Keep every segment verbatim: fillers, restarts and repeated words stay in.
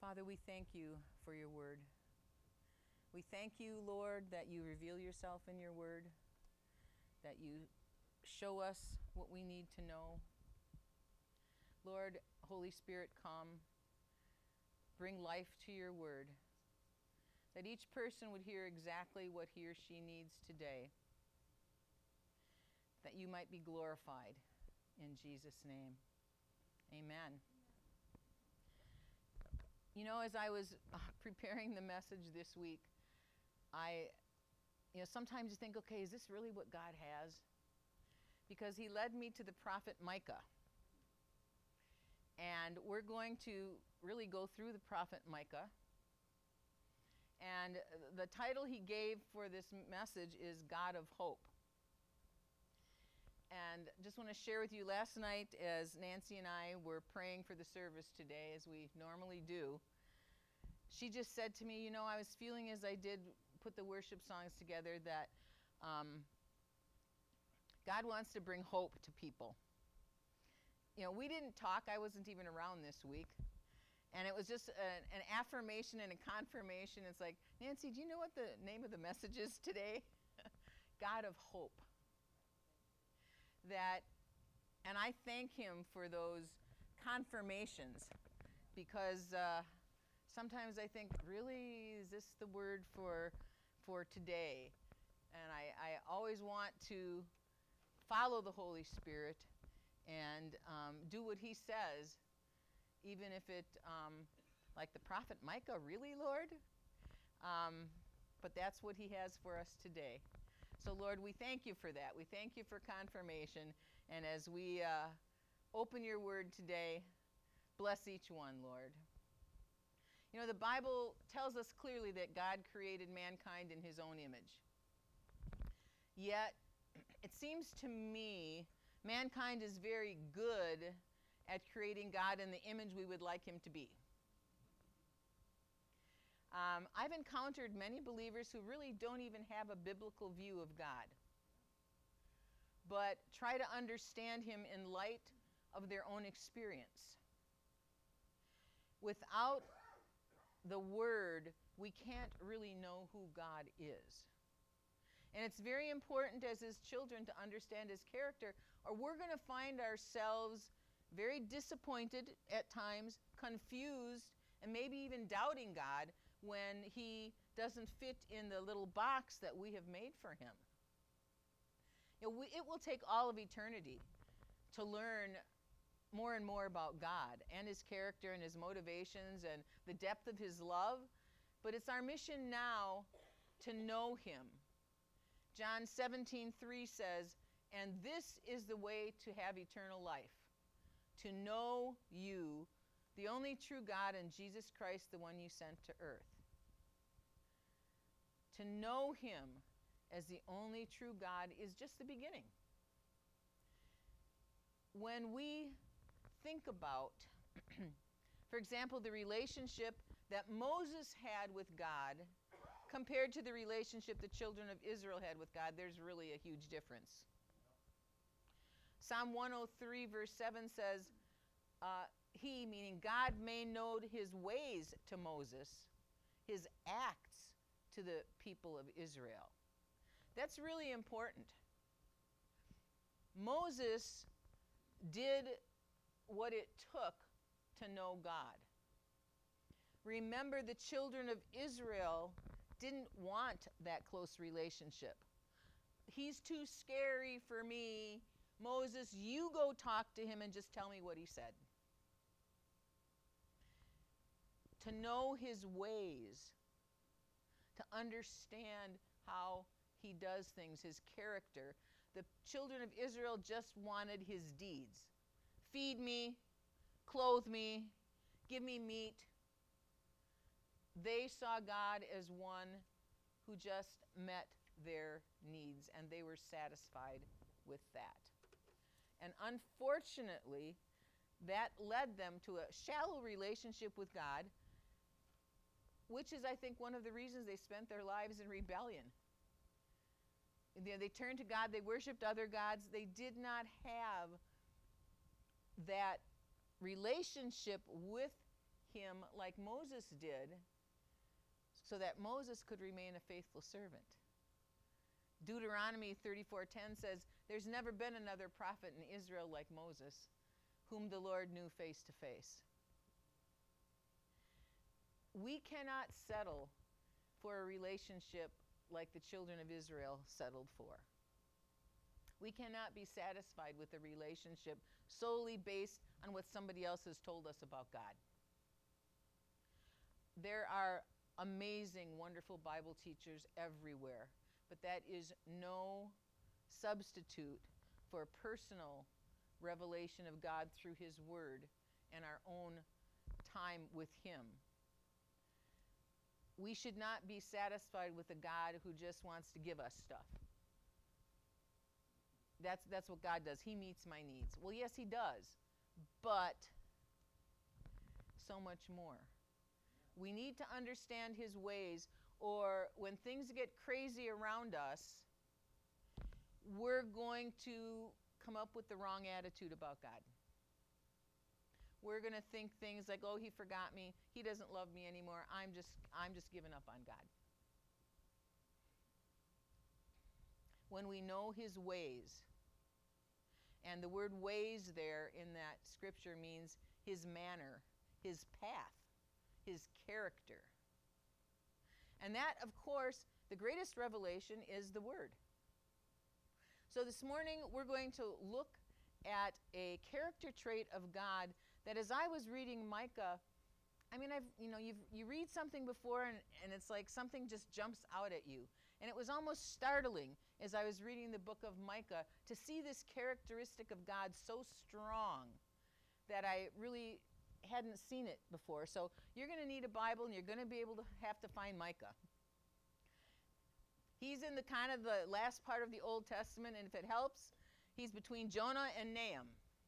Father, we thank you for your word. We thank you, Lord, that you reveal yourself in your word, that you show us what we need to know. Lord, Holy Spirit, come, bring life to your word, that each person would hear exactly what he or she needs today, that you might be glorified. In Jesus' name, amen. You know, as I was uh, preparing the message this week, I, you know, sometimes you think, okay, is this really what God has? Because he led me to the prophet Micah. And we're going to really go through the prophet Micah. And the title he gave for this message is God of Hope. And just want to share with you, last night as Nancy and I were praying for the service today, as we normally do, she just said to me, you know, I was feeling as I did put the worship songs together that um, God wants to bring hope to people. You know, we didn't talk. I wasn't even around this week. And it was just an, an affirmation and a confirmation. It's like, Nancy, do you know what the name of the message is today? God of Hope. That, and I thank him for those confirmations, because uh, sometimes I think, really, is this the word for for today? And I, I always want to follow the Holy Spirit and um, do what he says, even if it, um, like the prophet Micah, really, Lord? Um, but that's what he has for us today. So, Lord, we thank you for that. We thank you for confirmation. And as we uh, open your word today, bless each one, Lord. You know, the Bible tells us clearly that God created mankind in his own image. Yet, it seems to me, mankind is very good at creating God in the image we would like him to be. Um, I've encountered many believers who really don't even have a biblical view of God, but try to understand him in light of their own experience. Without the word, we can't really know who God is. And it's very important as his children to understand his character, or we're going to find ourselves very disappointed at times, confused, and maybe even doubting God when he doesn't fit in the little box that we have made for him. You know, we, it will take all of eternity to learn more and more about God and his character and his motivations and the depth of his love, but it's our mission now to know him. John seventeen three says, "And this is the way to have eternal life, to know you, the only true God, and Jesus Christ, the one you sent to earth." To know him as the only true God is just the beginning. When we think about, for example, the relationship that Moses had with God compared to the relationship the children of Israel had with God, there's really a huge difference. Psalm one oh three verse seven says, uh, he, meaning God, made known his ways to Moses, his acts to the people of Israel. That's really important. Moses did what it took to know God. Remember, the children of Israel didn't want that close relationship. He's too scary for me. Moses, you go talk to him and just tell me what he said. To know his ways, to understand how he does things, his character. The children of Israel just wanted his deeds. Feed me, clothe me, give me meat. They saw God as one who just met their needs, and they were satisfied with that. And unfortunately, that led them to a shallow relationship with God, which is, I think, one of the reasons they spent their lives in rebellion. They, they turned to God, they worshiped other gods, they did not have that relationship with him like Moses did, so that Moses could remain a faithful servant. Deuteronomy thirty-four ten says, "There's never been another prophet in Israel like Moses, whom the Lord knew face to face." We cannot settle for a relationship like the children of Israel settled for. We cannot be satisfied with a relationship solely based on what somebody else has told us about God. There are amazing, wonderful Bible teachers everywhere, but that is no substitute for personal revelation of God through His Word and our own time with Him. We should not be satisfied with a God who just wants to give us stuff. That's, that's what God does. He meets my needs. Well, yes, He does, but so much more. We need to understand His ways, or when things get crazy around us, we're going to come up with the wrong attitude about God. We're going to think things like, "Oh, He forgot me. He doesn't love me anymore. I'm just, I'm just giving up on God." When we know His ways, and the word ways there in that scripture means His manner, His path, His character. And that, of course, the greatest revelation is the Word. So this morning we're going to look at a character trait of God that, as I was reading Micah, I mean, I've, you know, you've, you read something before and, and it's like something just jumps out at you. And it was almost startling as I was reading the book of Micah to see this characteristic of God so strong that I really hadn't seen it before. So you're going to need a Bible, and you're going to be able to have to find Micah. He's in the kind of the last part of the Old Testament, and if it helps, he's between Jonah and Nahum.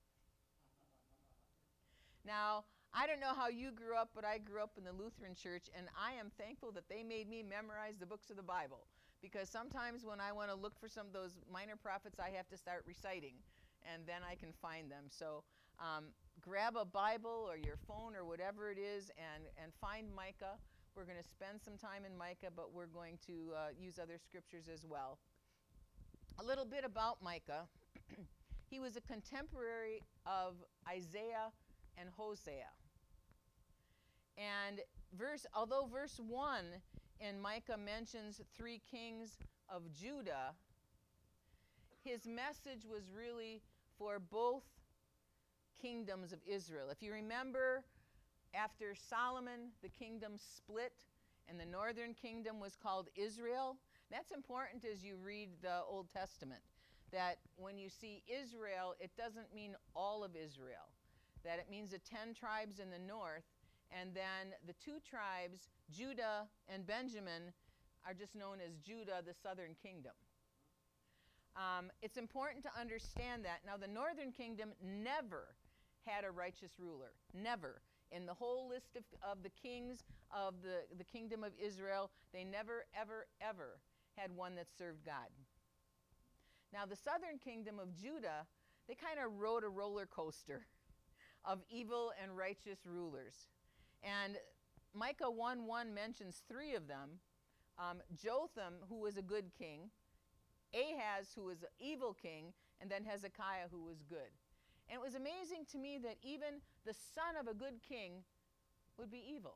Now, I don't know how you grew up, but I grew up in the Lutheran church, and I am thankful that they made me memorize the books of the Bible, because sometimes when I want to look for some of those minor prophets, I have to start reciting, and then I can find them. So um, grab a Bible or your phone or whatever it is, and, and find Micah. We're going to spend some time in Micah, but we're going to uh, use other scriptures as well. A little bit about Micah. He was a contemporary of Isaiah and Hosea. And verse, although verse one in Micah mentions three kings of Judah, his message was really for both kingdoms of Israel. If you remember, after Solomon, the kingdom split, and the northern kingdom was called Israel. That's important as you read the Old Testament, that when you see Israel, it doesn't mean all of Israel, that it means the ten tribes in the north, and then the two tribes, Judah and Benjamin, are just known as Judah, the southern kingdom. Um, it's important to understand that. Now, the northern kingdom never had a righteous ruler, never. In the whole list of, of the kings of the, the kingdom of Israel, they never, ever, ever had one that served God. Now, the southern kingdom of Judah, they kind of rode a roller coaster of evil and righteous rulers. And Micah one one mentions three of them. Um, Jotham, who was a good king, Ahaz, who was an evil king, and then Hezekiah, who was good. And it was amazing to me that even the son of a good king would be evil.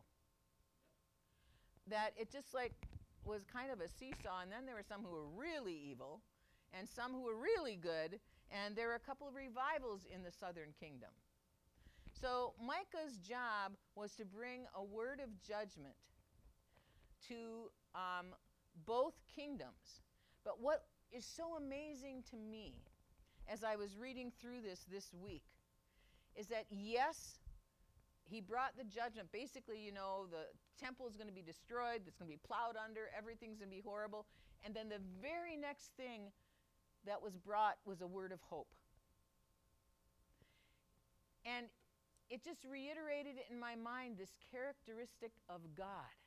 That it just like was kind of a seesaw, and then there were some who were really evil, and some who were really good, and there were a couple of revivals in the southern kingdom. So Micah's job was to bring a word of judgment to um, both kingdoms. But what is so amazing to me as I was reading through this this week is that, yes, he brought the judgment. Basically, you know, the temple is going to be destroyed, it's going to be plowed under, everything's going to be horrible. And then the very next thing that was brought was a word of hope. And it just reiterated in my mind this characteristic of God.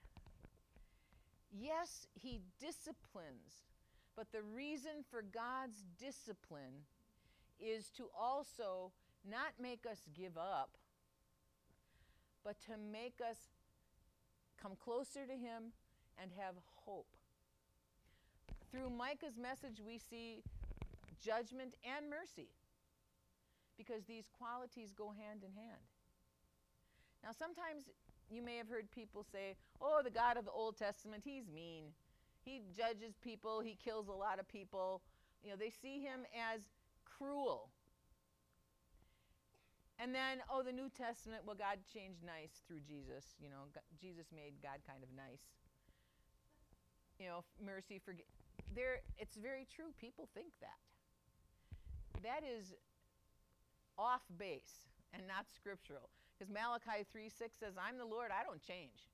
Yes, he disciplines, but the reason for God's discipline is to also not make us give up, but to make us come closer to him and have hope. Through Micah's message, we see judgment and mercy, because these qualities go hand in hand. Now, sometimes you may have heard people say, oh, the God of the Old Testament, he's mean. He judges people. He kills a lot of people. You know, they see him as cruel. And then, oh, the New Testament, well, God changed nice through Jesus. You know, God, Jesus made God kind of nice. You know, mercy, forgive. There, it's very true. People think that. That is off base and not scriptural. Because Malachi three six says, I'm the Lord, I don't change.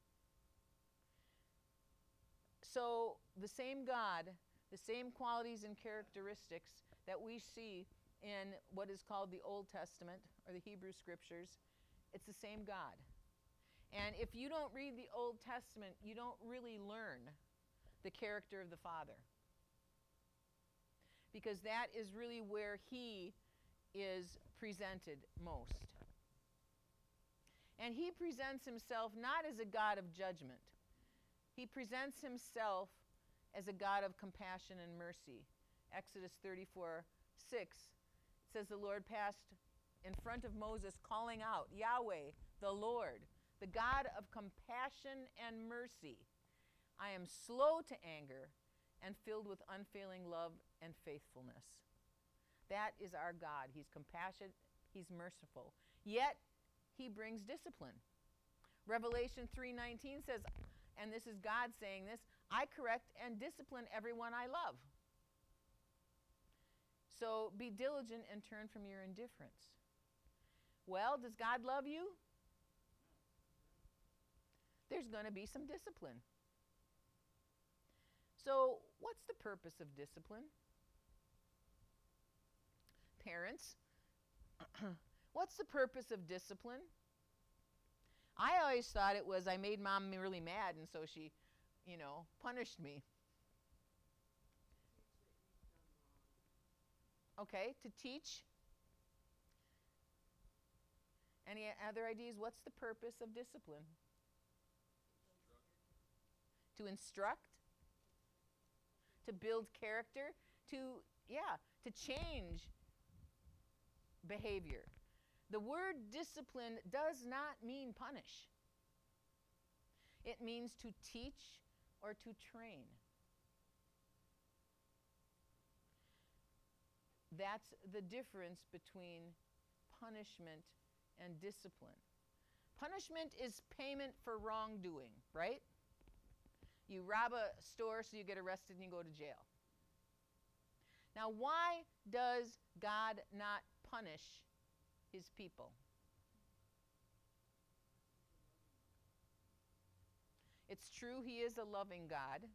So the same God, the same qualities and characteristics that we see in what is called the Old Testament or the Hebrew Scriptures, it's the same God. And if you don't read the Old Testament, you don't really learn the character of the Father. Because that is really where he is presented most. And he presents himself not as a God of judgment. He presents himself as a God of compassion and mercy. Exodus thirty-four six says the Lord passed in front of Moses calling out, Yahweh, the Lord, the God of compassion and mercy. I am slow to anger and filled with unfailing love and faithfulness. That is our God. He's compassionate. He's merciful. Yet, he brings discipline. Revelation three nineteen says, and this is God saying this, I correct and discipline everyone I love. So be diligent and turn from your indifference. Well, does God love you? There's going to be some discipline. So what's the purpose of discipline? Parents, what's the purpose of discipline? I always thought it was I made mom really mad, and so she, you know, punished me. Okay, to teach. Any other ideas? What's the purpose of discipline? To instruct. To build character. To, yeah, to change behavior. The word discipline does not mean punish. It means to teach or to train. That's the difference between punishment and discipline. Punishment is payment for wrongdoing, right? You rob a store so you get arrested and you go to jail. Now, why does God not punish his people? It's true, he is a loving God.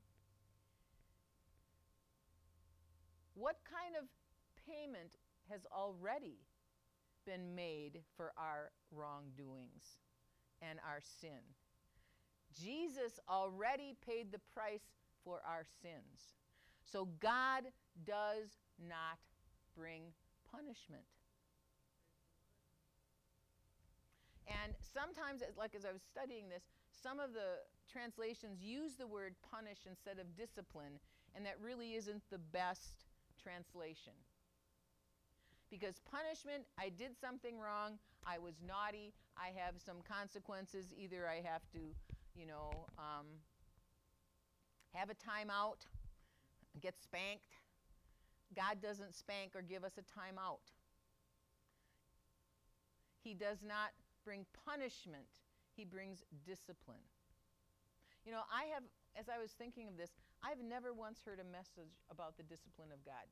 What kind of payment has already been made for our wrongdoings and our sin? Jesus already paid the price for our sins. So God does not bring punishment. And sometimes, like as I was studying this, some of the translations use the word punish instead of discipline, and that really isn't the best translation. Because punishment, I did something wrong, I was naughty, I have some consequences. Either I have to, you know, um, have a timeout, get spanked. God doesn't spank or give us a timeout. He does not bring punishment, he brings discipline. You know, I have, as I was thinking of this, I've never once heard a message about the discipline of God.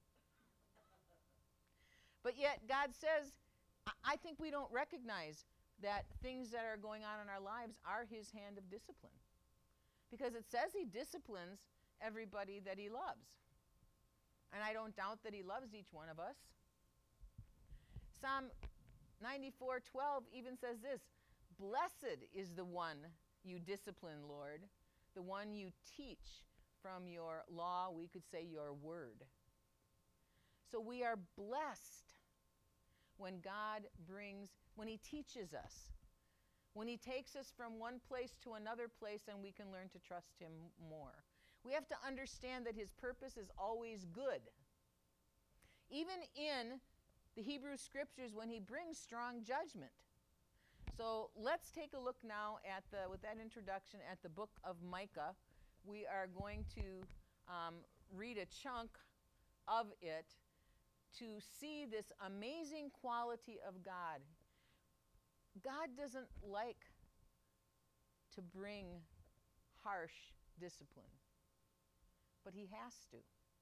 But yet God says, I think we don't recognize that things that are going on in our lives are his hand of discipline. Because it says he disciplines everybody that he loves. And I don't doubt that he loves each one of us. Psalm ninety-four twelve even says this, blessed is the one you discipline, Lord, the one you teach from your law, we could say your word. So we are blessed when God brings, when he teaches us, when he takes us from one place to another place and we can learn to trust him more. We have to understand that his purpose is always good. Even in the Hebrew Scriptures when he brings strong judgment. So let's take a look now at the, with that introduction, at the book of Micah. We are going to um, read a chunk of it to see this amazing quality of God. God doesn't like to bring harsh discipline, but he has to.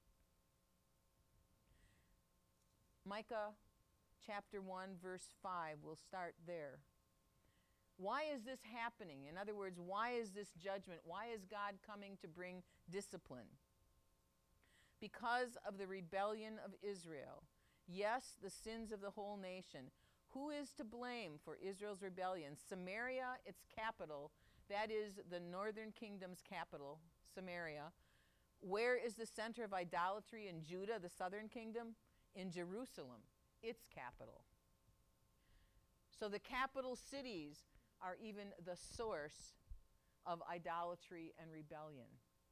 Micah chapter one, verse five, we'll start there. Why is this happening? In other words, why is this judgment? Why is God coming to bring discipline? Because of the rebellion of Israel. Yes, the sins of the whole nation. Who is to blame for Israel's rebellion? Samaria, its capital, that is the northern kingdom's capital, Samaria. Where is the center of idolatry in Judah, the southern kingdom? In Jerusalem, its capital. So the capital cities are even the source of idolatry and rebellion.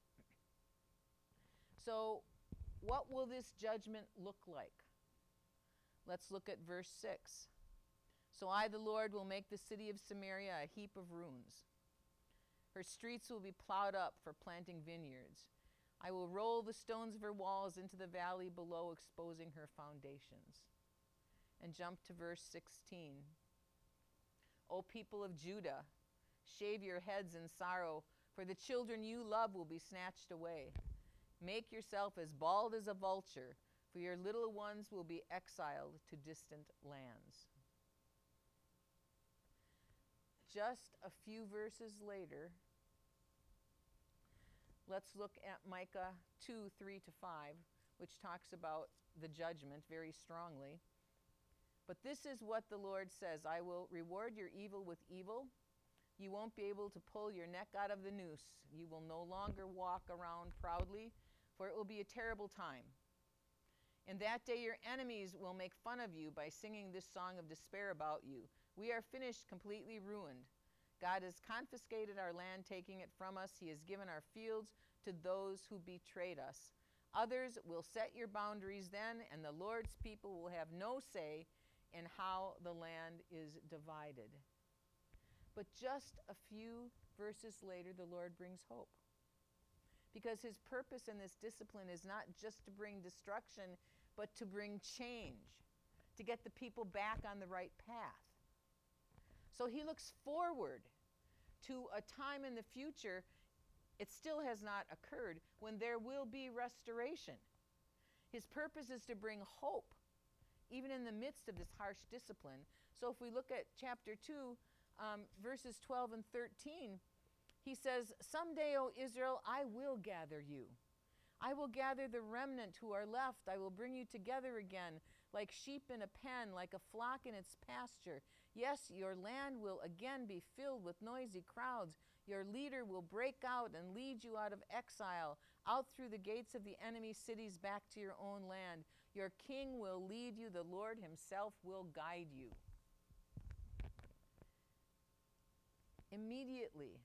So what will this judgment look like? Let's look at verse six. So I, the Lord, will make the city of Samaria a heap of ruins. Her streets will be plowed up for planting vineyards. I will roll the stones of her walls into the valley below, exposing her foundations. And jump to verse sixteen. O people of Judah, shave your heads in sorrow, for the children you love will be snatched away. Make yourself as bald as a vulture, for your little ones will be exiled to distant lands. Just a few verses later, let's look at Micah two, three to five, which talks about the judgment very strongly. But this is what the Lord says, I will reward your evil with evil. You won't be able to pull your neck out of the noose. You will no longer walk around proudly, for it will be a terrible time. In that day your enemies will make fun of you by singing this song of despair about you. We are finished, completely ruined. God has confiscated our land, taking it from us. He has given our fields to those who betrayed us. Others will set your boundaries then, and the Lord's people will have no say in how the land is divided. But just a few verses later, the Lord brings hope. Because his purpose in this discipline is not just to bring destruction, but to bring change, to get the people back on the right path. So he looks forward to a time in the future, it still has not occurred, when there will be restoration. His purpose is to bring hope, even in the midst of this harsh discipline. So if we look at chapter two, um, verses twelve and thirteen, he says, someday, O Israel, I will gather you. I will gather the remnant who are left. I will bring you together again, like sheep in a pen, like a flock in its pasture. Yes, your land will again be filled with noisy crowds. Your leader will break out and lead you out of exile, out through the gates of the enemy cities back to your own land. Your king will lead you. The Lord himself will guide you. Immediately,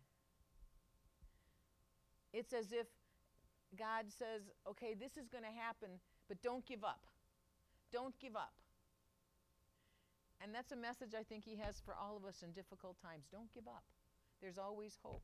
it's as if God says, okay, this is going to happen, but don't give up. Don't give up. And that's a message I think he has for all of us in difficult times. Don't give up. There's always hope.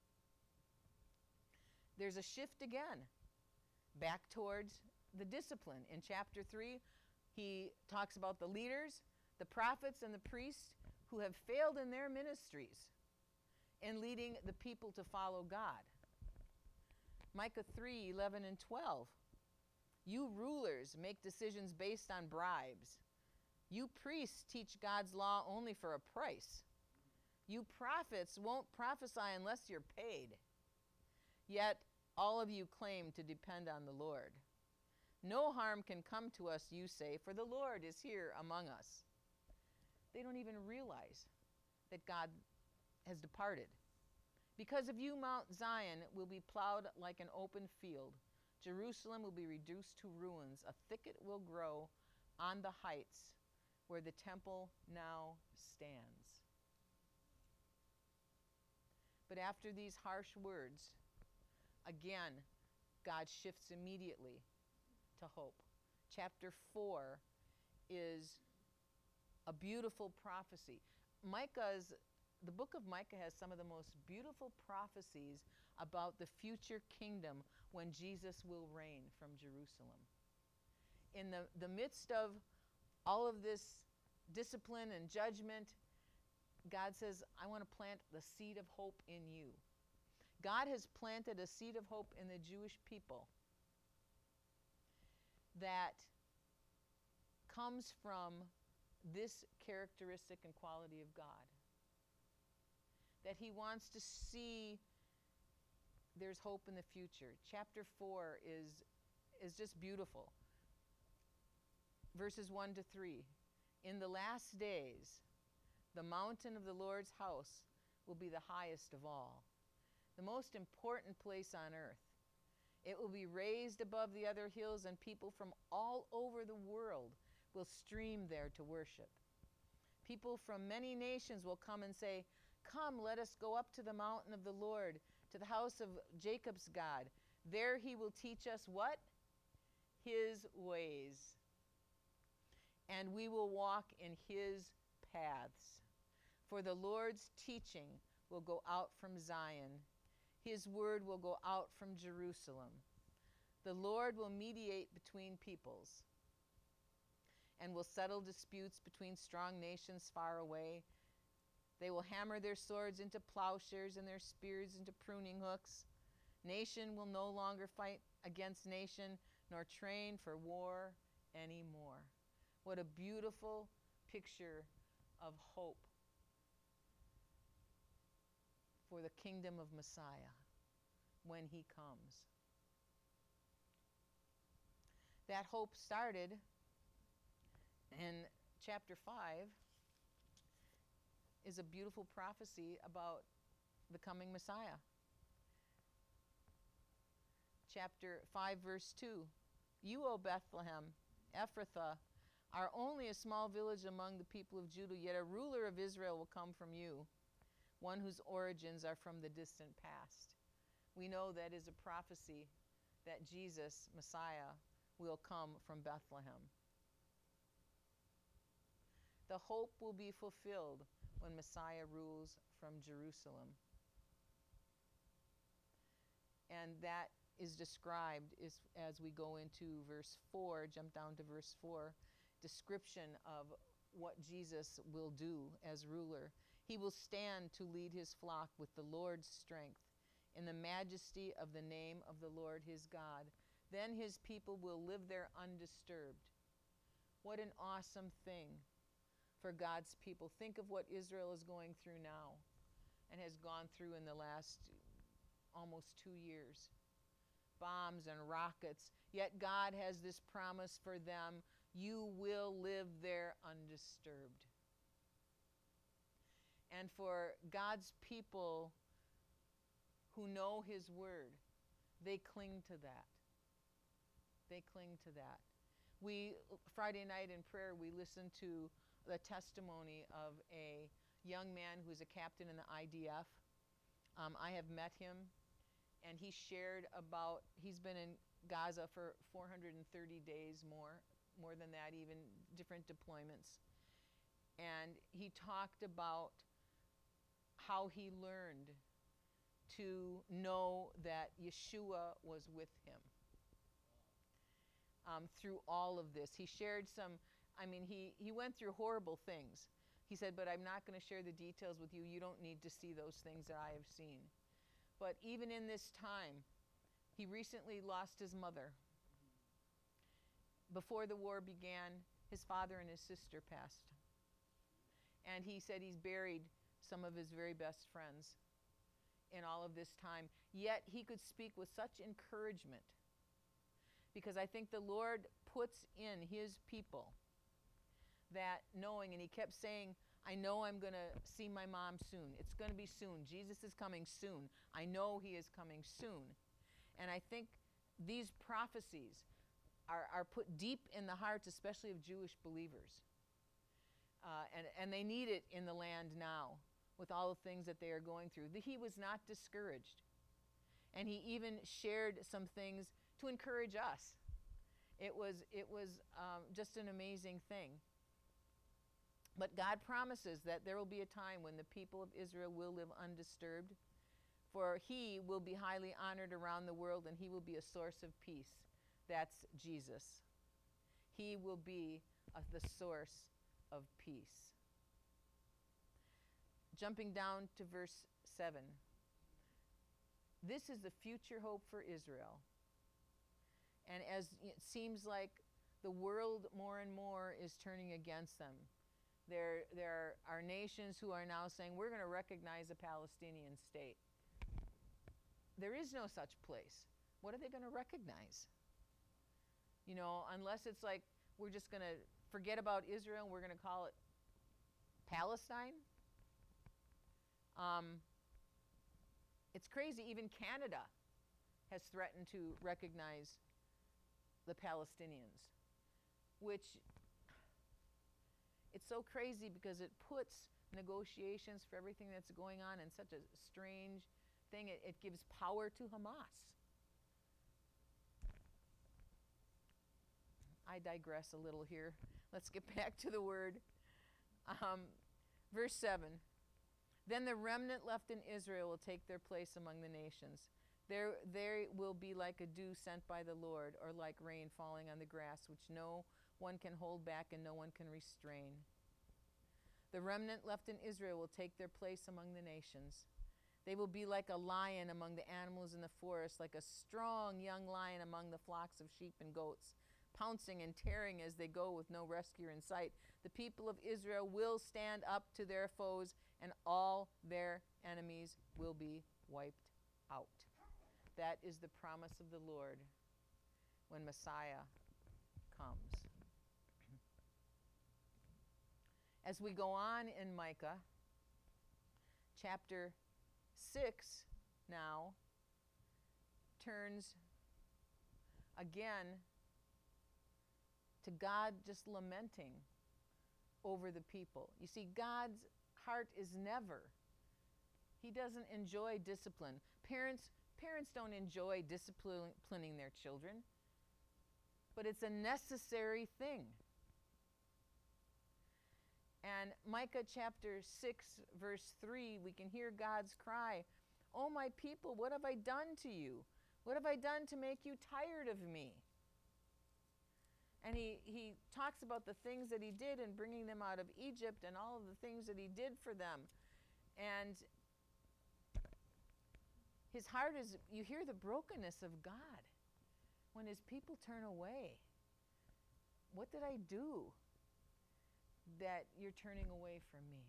There's a shift again, back towards the discipline. In chapter three, he talks about the leaders, the prophets, and the priests who have failed in their ministries in leading the people to follow God. Micah three, eleven and twelve. You rulers make decisions based on bribes. You priests teach God's law only for a price. You prophets won't prophesy unless you're paid. Yet all of you claim to depend on the Lord. No harm can come to us, you say, for the Lord is here among us. They don't even realize that God has departed. Because of you, Mount Zion will be plowed like an open field. Jerusalem will be reduced to ruins. A thicket will grow on the heights where the temple now stands. But after these harsh words, again, God shifts immediately to hope. Chapter four is a beautiful prophecy. Micah's, the book of Micah has some of the most beautiful prophecies about the future kingdom when Jesus will reign from Jerusalem. In the, the midst of all of this discipline and judgment, God says, I want to plant the seed of hope in you. God has planted a seed of hope in the Jewish people that comes from this characteristic and quality of God. That he wants to see there's hope in the future. Chapter four is, is just beautiful. Verses one to three. In the last days, the mountain of the Lord's house will be the highest of all, the most important place on earth. It will be raised above the other hills, and people from all over the world will stream there to worship. People from many nations will come and say, come, let us go up to the mountain of the Lord, to the house of Jacob's God. There he will teach us what? His ways. And we will walk in his paths. For the Lord's teaching will go out from Zion. His word will go out from Jerusalem. The Lord will mediate between peoples and will settle disputes between strong nations far away. They will hammer their swords into plowshares and their spears into pruning hooks. Nation will no longer fight against nation, nor train for war anymore. What a beautiful picture of hope for the kingdom of Messiah when he comes. That hope started in chapter five, is a beautiful prophecy about the coming Messiah. Chapter five, verse two. You, O Bethlehem, Ephrathah, are only a small village among the people of Judah, yet a ruler of Israel will come from you, one whose origins are from the distant past. We know that is a prophecy that Jesus, Messiah, will come from Bethlehem. The hope will be fulfilled when Messiah rules from Jerusalem. And that is described is, as we go into verse four, jump down to verse four, description of what Jesus will do as ruler. He will stand to lead his flock with the Lord's strength in the majesty of the name of the Lord his God. Then his people will live there undisturbed. What an awesome thing for God's people. Think of what Israel is going through now and has gone through in the last almost two years. Bombs and rockets. Yet God has this promise for them. You will live there undisturbed. And for God's people who know his word, they cling to that. They cling to that. We, Friday night in prayer, we listened to the testimony of a young man who's a captain in the I D F. Um, I have met him, and he shared about, he's been in Gaza for four hundred thirty days more, more than that even, different deployments. And he talked about how he learned to know that Yeshua was with him um, through all of this. He shared some, I mean, he, he went through horrible things. He said, but I'm not going to share the details with you. You don't need to see those things that I have seen. But even in this time, he recently lost his mother. Before the war began, his father and his sister passed. And he said he's buried some of his very best friends in all of this time. Yet he could speak with such encouragement, because I think the Lord puts in his people that knowing, and he kept saying, I know I'm going to see my mom soon. It's going to be soon. Jesus is coming soon. I know he is coming soon. And I think these prophecies are, are put deep in the hearts, especially of Jewish believers. Uh, and, and they need it in the land now, with all the things that they are going through. He was not discouraged. And he even shared some things to encourage us. It was, it was um, just an amazing thing. But God promises that there will be a time when the people of Israel will live undisturbed, for he will be highly honored around the world, and he will be a source of peace. That's Jesus. He will be uh, the source of peace. Jumping down to verse seven. This is the future hope for Israel. And as it seems like the world more and more is turning against them, there, there are nations who are now saying, we're going to recognize a Palestinian state. There is no such place. What are they going to recognize? You know, unless it's like we're just going to forget about Israel and we're going to call it Palestine. Um, it's crazy. Even Canada has threatened to recognize the Palestinians, which it's so crazy because it puts negotiations for everything that's going on in such a strange thing. It, it gives power to Hamas. I digress a little here. Let's get back to the word. Um, verse seven. Then the remnant left in Israel will take their place among the nations. There, there will be like a dew sent by the Lord, or like rain falling on the grass, which no one can hold back and no one can restrain. The remnant left in Israel will take their place among the nations. They will be like a lion among the animals in the forest, like a strong young lion among the flocks of sheep and goats, pouncing and tearing as they go with no rescuer in sight. The people of Israel will stand up to their foes, and all their enemies will be wiped out. That is the promise of the Lord when Messiah comes. As we go on in Micah, chapter six now turns again to God just lamenting over the people. You see, God's heart is never, he doesn't enjoy discipline. Parents, parents don't enjoy disciplining their children, but it's a necessary thing. And Micah chapter six, verse three, we can hear God's cry, "Oh, my people, what have I done to you? What have I done to make you tired of me?" And he, he talks about the things that he did in bringing them out of Egypt and all of the things that he did for them. And his heart is, you hear the brokenness of God when his people turn away. What did I do that you're turning away from me?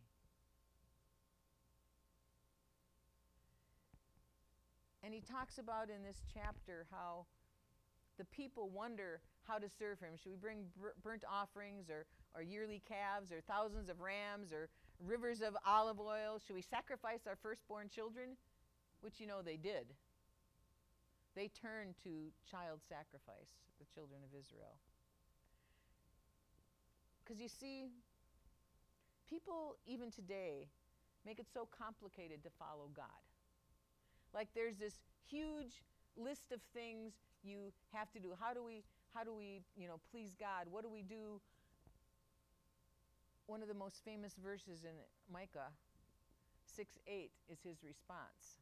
And he talks about in this chapter how the people wonder how to serve him. Should we bring bur- burnt offerings or, or yearly calves or thousands of rams or rivers of olive oil? Should we sacrifice our firstborn children? Which, you know, they did. They turned to child sacrifice, the children of Israel. Because you see, people even today make it so complicated to follow God. Like there's this huge list of things you have to do. How do we, how do we, you know, please God? What do we do? One of the most famous verses in Micah six eight is his response.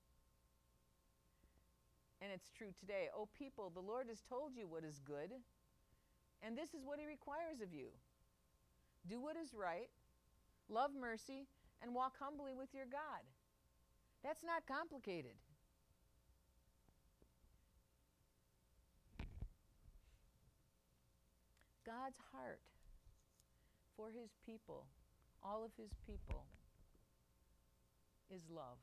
And it's true today. "O people, the Lord has told you what is good, and this is what he requires of you. Do what is right, love mercy, and walk humbly with your God." That's not complicated. God's heart for his people, all of his people, is love.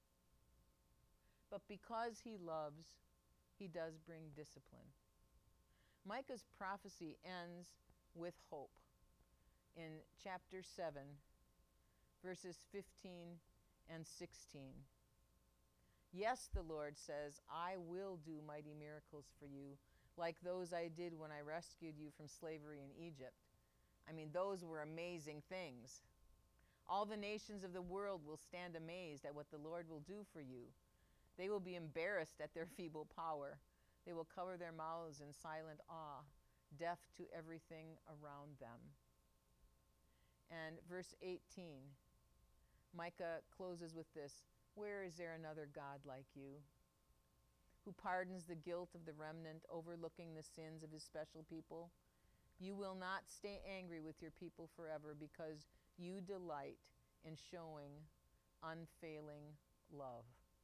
But because he loves, he does bring discipline. Micah's prophecy ends with hope in chapter seven, verses fifteen and sixteen. "Yes," the Lord says, "I will do mighty miracles for you, like those I did when I rescued you from slavery in Egypt." I mean, those were amazing things. All the nations of the world will stand amazed at what the Lord will do for you. They will be embarrassed at their feeble power. They will cover their mouths in silent awe, deaf to everything around them. And verse eighteen, Micah closes with this: where is there another God like you, who pardons the guilt of the remnant, overlooking the sins of his special people? You will not stay angry with your people forever, because you delight in showing unfailing love.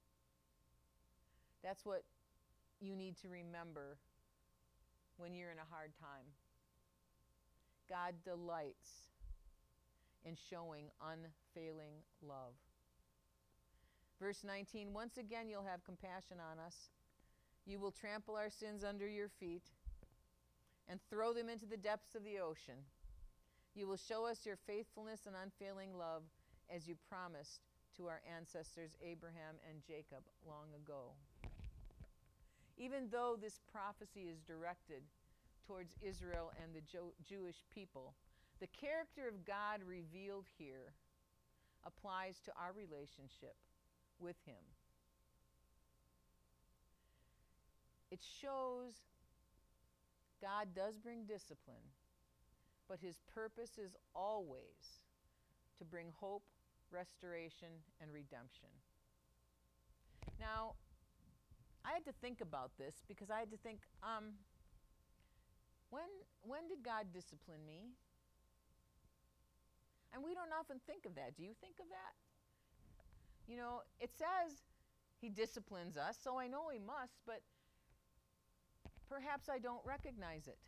That's what you need to remember when you're in a hard time. God delights in showing unfailing love. Verse nineteen, once again you'll have compassion on us. You will trample our sins under your feet and throw them into the depths of the ocean. You will show us your faithfulness and unfailing love, as you promised to our ancestors Abraham and Jacob long ago. Even though this prophecy is directed towards Israel and the Jo- Jewish people, the character of God revealed here applies to our relationship with him. It shows God does bring discipline, but his purpose is always to bring hope, restoration, and redemption. Now, I had to think about this, because I had to think, um, when, when did God discipline me? And we don't often think of that. Do you think of that? You know, it says he disciplines us, so I know he must, but perhaps I don't recognize it.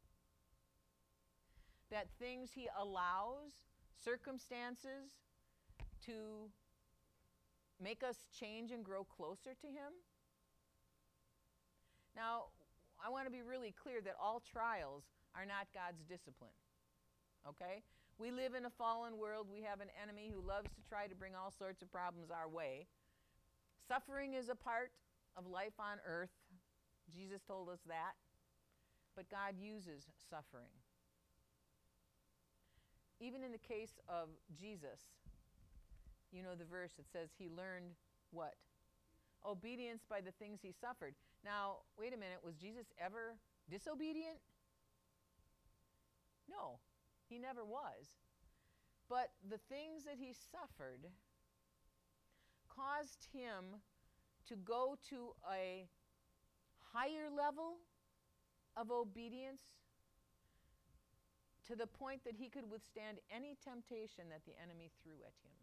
That things he allows, circumstances, to make us change and grow closer to him. Now, I want to be really clear that all trials are not God's discipline, okay? We live in a fallen world. We have an enemy who loves to try to bring all sorts of problems our way. Suffering is a part of life on earth. Jesus told us that. But God uses suffering. Even in the case of Jesus, you know the verse that says he learned what? Obedience by the things he suffered. Now, wait a minute, was Jesus ever disobedient? No, he never was. But the things that he suffered caused him to go to a higher level of obedience, to the point that he could withstand any temptation that the enemy threw at him.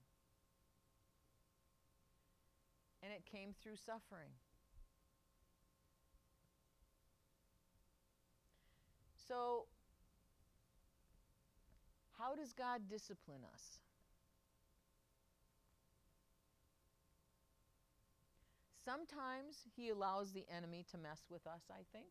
And it came through suffering. So, how does God discipline us? Sometimes he allows the enemy to mess with us, I think.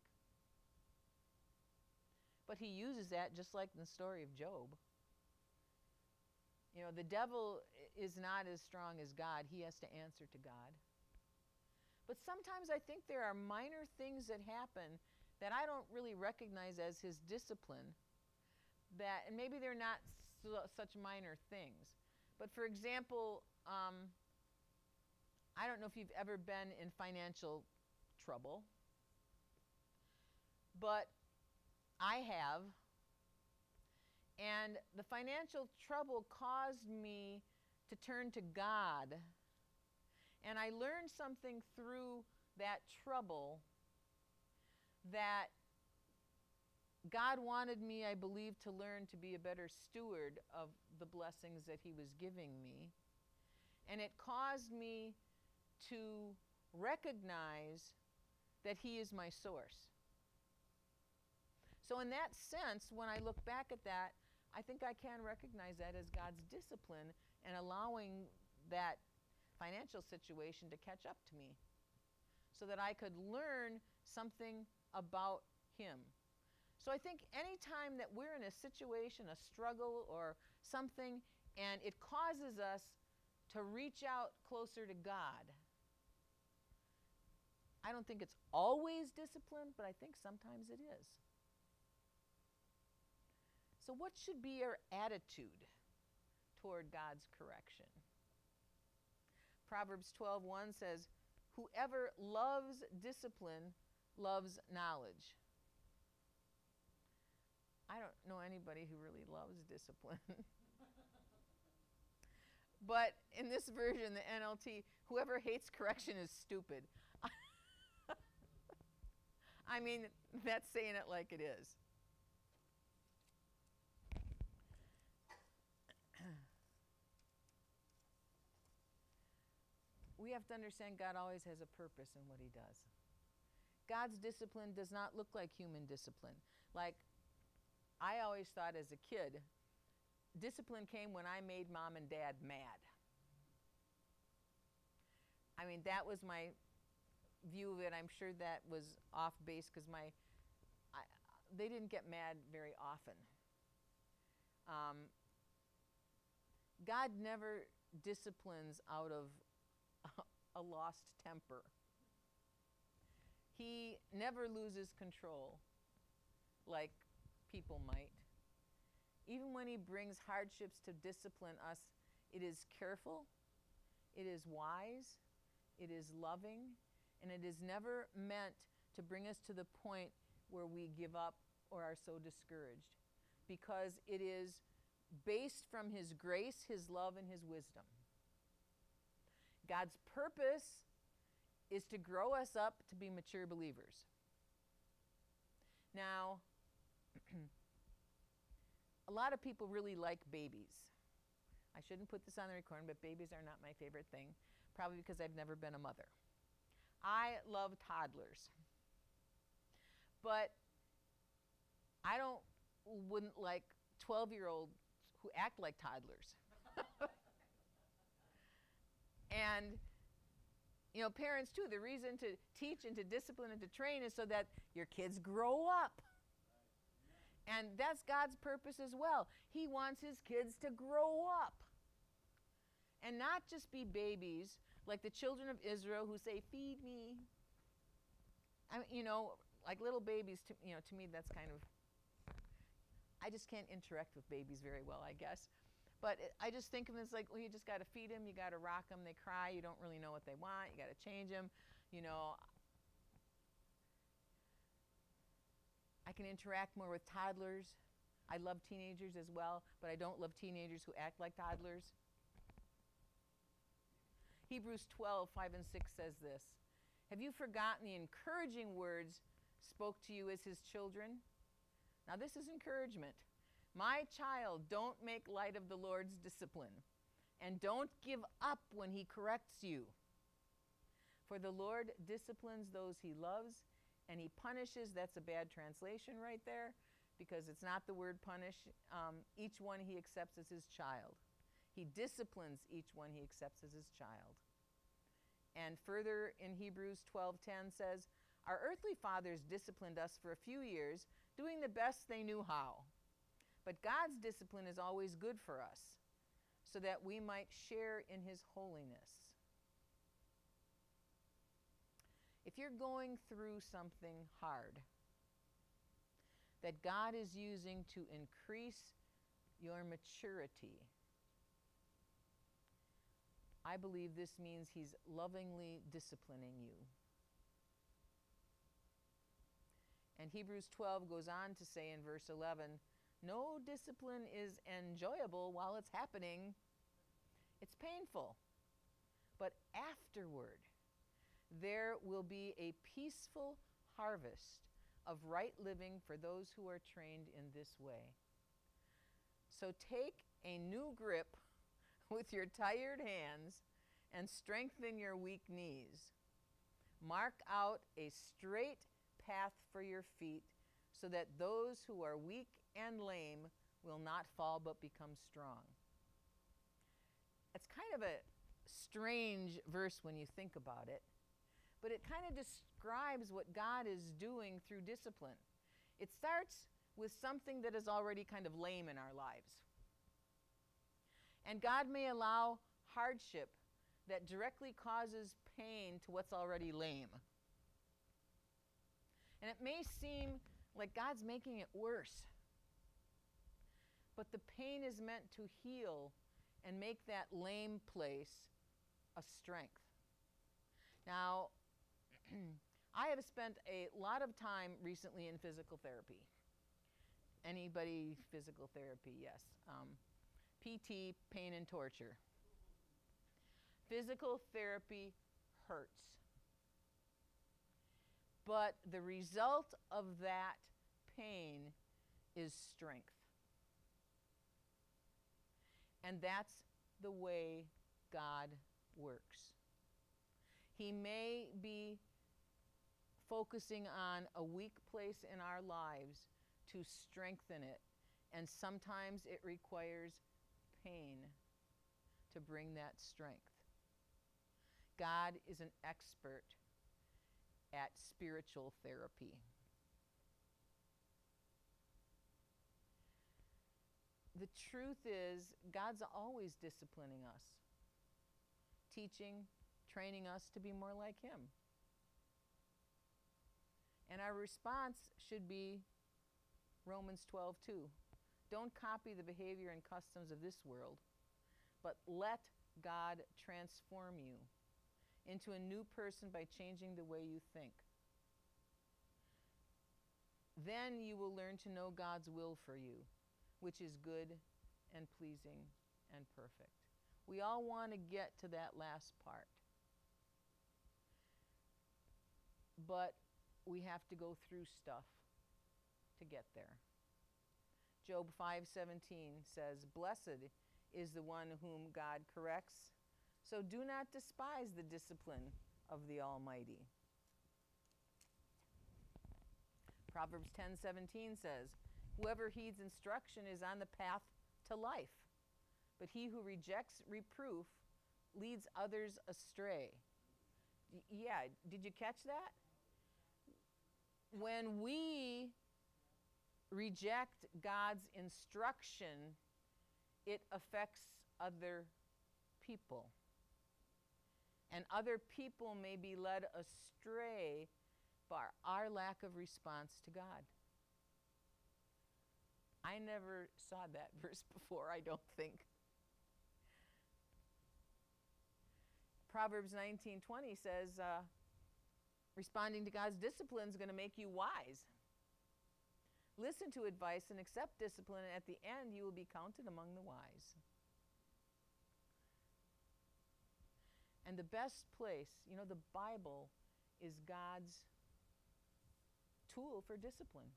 But he uses that just like in the story of Job. You know, the devil is not as strong as God. He has to answer to God. But sometimes I think there are minor things that happen that I don't really recognize as his discipline. That, and maybe they're not su- such minor things. But for example, um, I don't know if you've ever been in financial trouble, but I have. And the financial trouble caused me to turn to God. And I learned something through that trouble, that God wanted me, I believe, to learn to be a better steward of the blessings that he was giving me. And it caused me to recognize that he is my source. So in that sense, when I look back at that, I think I can recognize that as God's discipline and allowing that financial situation to catch up to me, so that I could learn something about him. So I think any time that we're in a situation, a struggle or something, and it causes us to reach out closer to God, I don't think it's always discipline, but I think sometimes it is. So what should be our attitude toward God's correction. Proverbs twelve one says, whoever loves discipline loves knowledge. I don't know anybody who really loves discipline. But in this version, the N L T, whoever hates correction is stupid. I mean, that's saying it like it is. We have to understand God always has a purpose in what he does. God's discipline does not look like human discipline. Like, I always thought as a kid, discipline came when I made mom and dad mad. I mean, that was my view of it. I'm sure that was off base because my, I, they didn't get mad very often. Um, God never disciplines out of a lost temper. He never loses control like people might. Even when he brings hardships to discipline us, it is careful, it is wise, it is loving, and it is never meant to bring us to the point where we give up or are so discouraged, because it is based from his grace, his love, and his wisdom. God's purpose is to grow us up to be mature believers. Now, a lot of people really like babies. I shouldn't put this on the recording, but babies are not my favorite thing, probably because I've never been a mother. I love toddlers. But I don't, wouldn't like twelve-year-olds who act like toddlers. And, you know, parents too, the reason to teach and to discipline and to train is so that your kids grow up. And that's God's purpose as well. He wants his kids to grow up and not just be babies like the children of Israel who say, feed me. I mean, you know, like little babies, to, you know, to me that's kind of, I just can't interact with babies very well, I guess. But it, I just think of them as like, well, you just got to feed them, you got to rock them, they cry, you don't really know what they want, you got to change them, you know. I can interact more with toddlers. I love teenagers as well, but I don't love teenagers who act like toddlers. Hebrews twelve, five and six says this, have you forgotten the encouraging words spoke to you as his children? Now this is encouragement. My child, don't make light of the Lord's discipline, and don't give up when he corrects you. For the Lord disciplines those he loves, and he punishes, that's a bad translation right there, because it's not the word punish, um, each one he accepts as his child. He disciplines each one he accepts as his child. And further in Hebrews twelve ten says, our earthly fathers disciplined us for a few years, doing the best they knew how. But God's discipline is always good for us, so that we might share in his holiness. If you're going through something hard that God is using to increase your maturity, I believe this means he's lovingly disciplining you. And Hebrews twelve goes on to say in verse eleven, no discipline is enjoyable while it's happening. It's painful. But afterward, there will be a peaceful harvest of right living for those who are trained in this way. So take a new grip with your tired hands and strengthen your weak knees. Mark out a straight path for your feet so that those who are weak and lame will not fall but become strong. It's kind of a strange verse when you think about it, but it kind of describes what God is doing through discipline. It starts with something that is already kind of lame in our lives. And God may allow hardship that directly causes pain to what's already lame. And it may seem like God's making it worse. But the pain is meant to heal and make that lame place a strength. Now, I have spent a lot of time recently in physical therapy. Anybody physical therapy? Yes. Um, P T, pain and torture. Physical therapy hurts. But the result of that pain is strength. And that's the way God works. He may be focusing on a weak place in our lives to strengthen it, and sometimes it requires pain to bring that strength. God is an expert at spiritual therapy. The truth is, God's always disciplining us, teaching, training us to be more like Him. And our response should be Romans twelve two. Don't copy the behavior and customs of this world, but let God transform you into a new person by changing the way you think. Then you will learn to know God's will for you, which is good and pleasing and perfect. We all want to get to that last part. But we have to go through stuff to get there. Job five seventeen says, "Blessed is the one whom God corrects, so do not despise the discipline of the Almighty." Proverbs ten seventeen says, "Whoever heeds instruction is on the path to life, but he who rejects reproof leads others astray." Y- yeah, did you catch that? When we reject God's instruction, it affects other people. And other people may be led astray by our lack of response to God. I never saw that verse before, I don't think. Proverbs nineteen twenty says, uh, responding to God's discipline is going to make you wise. Listen to advice and accept discipline, and at the end you will be counted among the wise. And the best place, you know, the Bible is God's tool for discipline.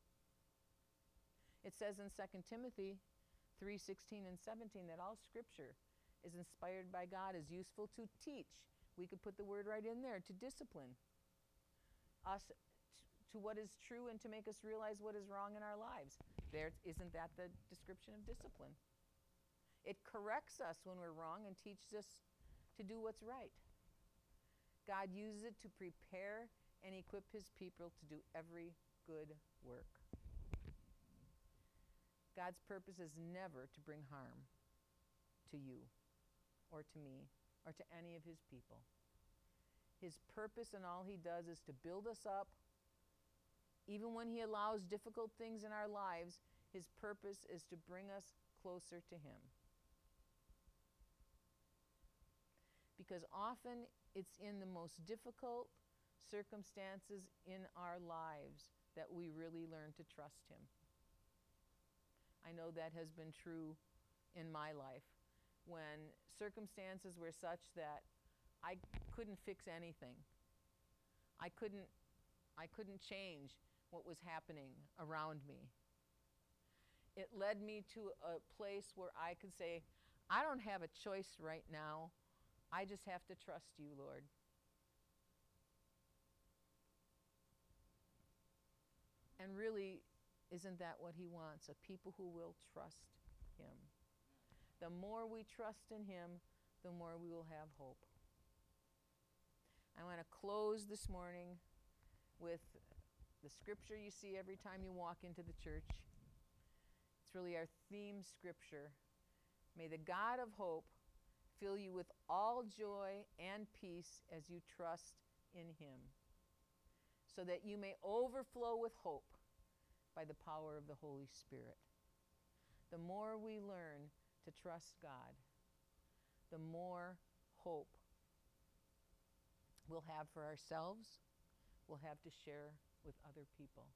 It says in Second Timothy three sixteen and seventeen that all scripture is inspired by God, is useful to teach. We could put the word right in there, to discipline us t- to what is true and to make us realize what is wrong in our lives. There, isn't that the description of discipline? It corrects us when we're wrong and teaches us to do what's right. God uses it to prepare and equip His people to do every good work. God's purpose is never to bring harm to you or to me or to any of His people. His purpose in all He does is to build us up. Even when He allows difficult things in our lives, His purpose is to bring us closer to Him. Because often it's in the most difficult circumstances in our lives that we really learn to trust Him. I know that has been true in my life, when circumstances were such that I couldn't fix anything. I couldn't I couldn't change what was happening around me. It led me to a place where I could say, I don't have a choice right now. I just have to trust you, Lord. And really, isn't that what He wants? A people who will trust Him. The more we trust in Him, the more we will have hope. I want to close this morning with the scripture you see every time you walk into the church. It's really our theme scripture. May the God of hope fill you with all joy and peace as you trust in Him, so that you may overflow with hope by the power of the Holy Spirit. The more we learn to trust God, the more hope we'll have for ourselves, we'll have to share with other people.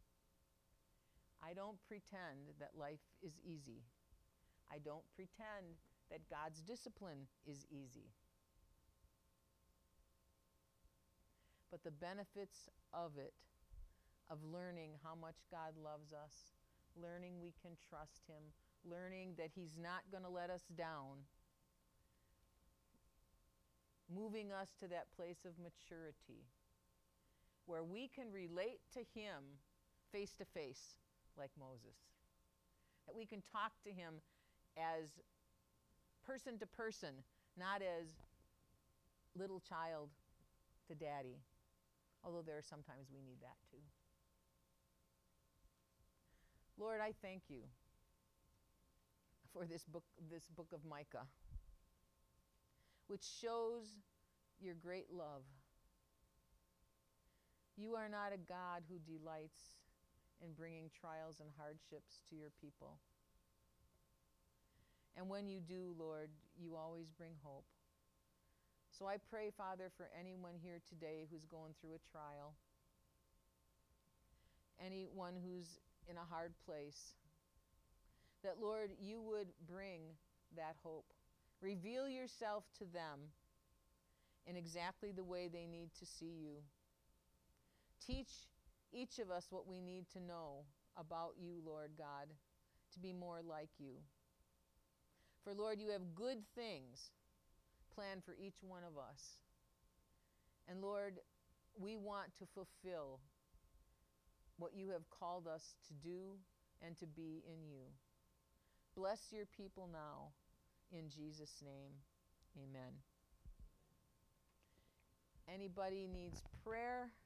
I don't pretend that life is easy. I don't pretend that God's discipline is easy. But the benefits of it, of learning how much God loves us, learning we can trust Him, learning that He's not going to let us down, moving us to that place of maturity where we can relate to Him face to face like Moses. That we can talk to Him as person to person, not as little child to daddy, although there are sometimes we need that too. Lord, I thank you for this book, this book of Micah, which shows your great love. You are not a God who delights in bringing trials and hardships to your people. And when you do, Lord, you always bring hope. So I pray, Father, for anyone here today who's going through a trial, anyone who's in a hard place, that, Lord, you would bring that hope. Reveal yourself to them in exactly the way they need to see you. Teach each of us what we need to know about you, Lord God, to be more like you. For, Lord, you have good things planned for each one of us. And, Lord, we want to fulfill what you have called us to do and to be in you. Bless your people now. In Jesus' name, amen. Anybody needs prayer?